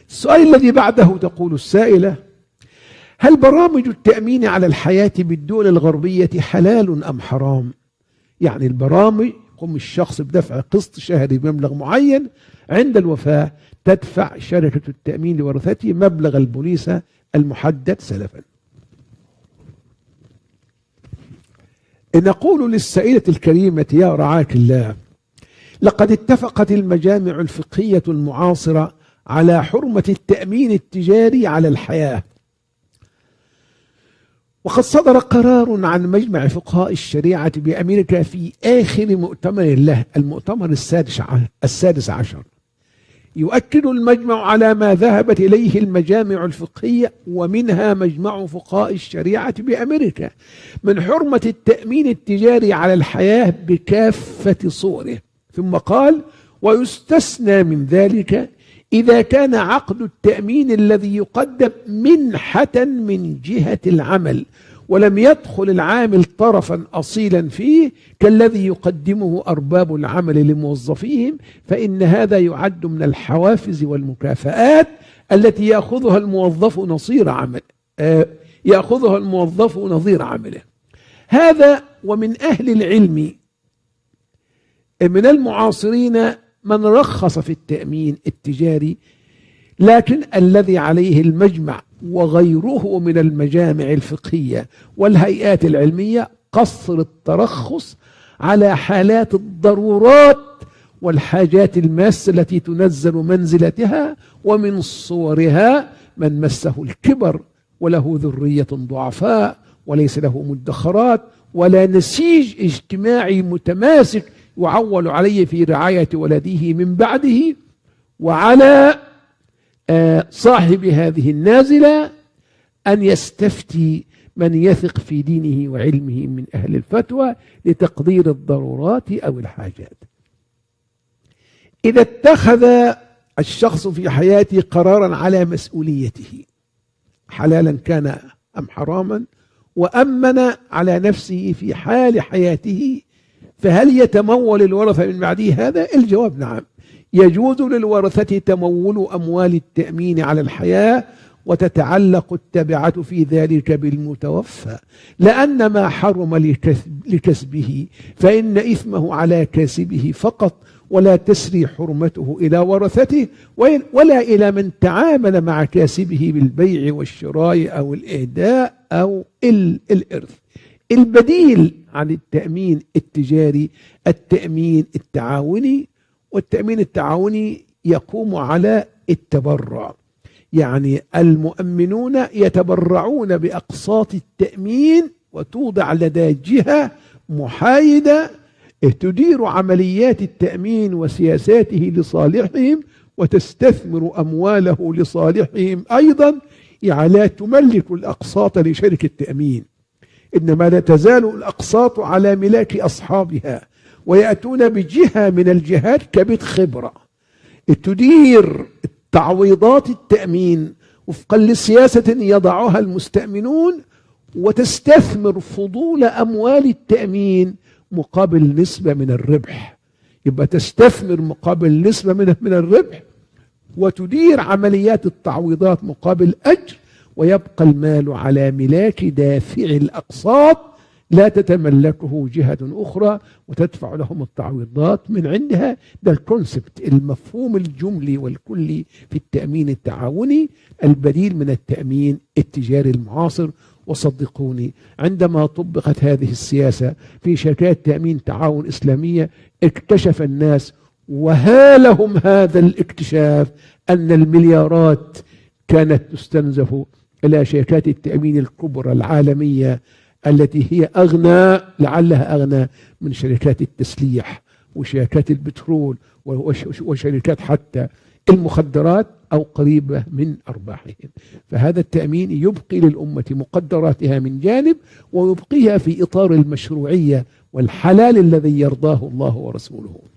السؤال الذي بعده تقول السائلة: هل برامج التأمين على الحياة بالدول الغربية حلال أم حرام؟ يعني البرامج يقوم الشخص بدفع قسط شهري بمبلغ معين، عند الوفاة تدفع شركة التأمين لورثته مبلغ البوليصة المحدد سلفا. نقول للسائلة الكريمة: يا رعاك الله، لقد اتفقت المجامع الفقهية المعاصرة على حرمة التأمين التجاري على الحياة، وقد صدر قرار عن مجمع فقهاء الشريعة بأمريكا في آخر مؤتمر له، المؤتمر السادس عشر. يؤكد المجمع على ما ذهبت إليه المجامع الفقهية ومنها مجمع فقهاء الشريعة بأمريكا من حرمة التأمين التجاري على الحياة بكافة صوره. ثم قال: ويستثنى من ذلك إذا كان عقد التأمين الذي يقدم منحة من جهة العمل ولم يدخل العامل طرفا أصيلا فيه كالذي يقدمه أرباب العمل لموظفيهم، فإن هذا يعد من الحوافز والمكافآت التي يأخذها الموظف نظير عمله. هذا ومن أهل العلم من المعاصرين من رخص في التأمين التجاري، لكن الذي عليه المجمع وغيره من المجامع الفقهية والهيئات العلمية قصر الترخص على حالات الضرورات والحاجات الماسة التي تنزل منزلتها، ومن صورها من مسه الكبر وله ذرية ضعفاء وليس له مدخرات ولا نسيج اجتماعي متماسك يعول عليه في رعاية ولده من بعده، وعلى صاحب هذه النازلة أن يستفتي من يثق في دينه وعلمه من أهل الفتوى لتقدير الضرورات أو الحاجات. إذا اتخذ الشخص في حياته قرارا على مسؤوليته حلالا كان أم حراما وأمن على نفسه في حال حياته، فهل يتمول الورثة من بعده هذا؟ الجواب نعم، يجوز للورثة تمول أموال التأمين على الحياة، وتتعلق التبعة في ذلك بالمتوفى، لأن ما حرم لكسبه فإن إثمه على كاسبه فقط، ولا تسري حرمته إلى ورثته ولا إلى من تعامل مع كاسبه بالبيع والشراء أو الإهداء أو الإرث. البديل عن التأمين التجاري التأمين التعاوني، والتأمين التعاوني يقوم على التبرع، يعني المؤمنون يتبرعون بأقساط التأمين وتوضع لدى جهة محايدة تدير عمليات التأمين وسياساته لصالحهم وتستثمر أمواله لصالحهم أيضا، يعني لا تملك الأقساط لشركة التأمين، إنما لا تزال الأقساط على ملاك أصحابها، ويأتون بجهة من الجهات كبت خبرة تدير تعويضات التأمين وفقا لسياسة يضعها المستأمنون، وتستثمر فضول أموال التأمين مقابل نسبة من الربح. يبقى تستثمر مقابل نسبة من الربح، وتدير عمليات التعويضات مقابل أجر، ويبقى المال على ملاك دافع الأقساط لا تتملكه جهة أخرى وتدفع لهم التعويضات من عندها. ده الكونسبت، المفهوم الجملي والكلي في التأمين التعاوني، البديل من التأمين التجاري المعاصر. وصدقوني عندما طبقت هذه السياسة في شركات تأمين تعاون إسلامية اكتشف الناس، وهالهم هذا الاكتشاف، أن المليارات كانت تستنزف إلى شركات التأمين الكبرى العالمية التي هي أغنى، لعلها أغنى من شركات التسليح وشركات البترول وشركات حتى المخدرات أو قريبة من أرباحهم. فهذا التأمين يبقي للأمة مقدراتها من جانب، ويبقيها في إطار المشروعية والحلال الذي يرضاه الله ورسوله.